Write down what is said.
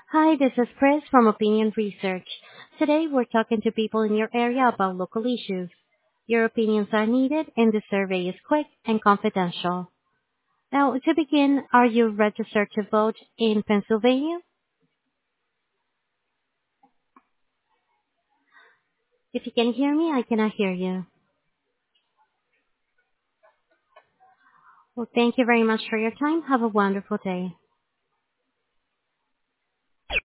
Hi, this is Chris from Opinion Research. Today we're talking to people in your area about local issues. Your opinions are needed and the survey is quick and confidential. Now, to begin, are you registered to vote in Pennsylvania? If you can hear me, I cannot hear you. Well, thank you very much for your time. Have a wonderful day.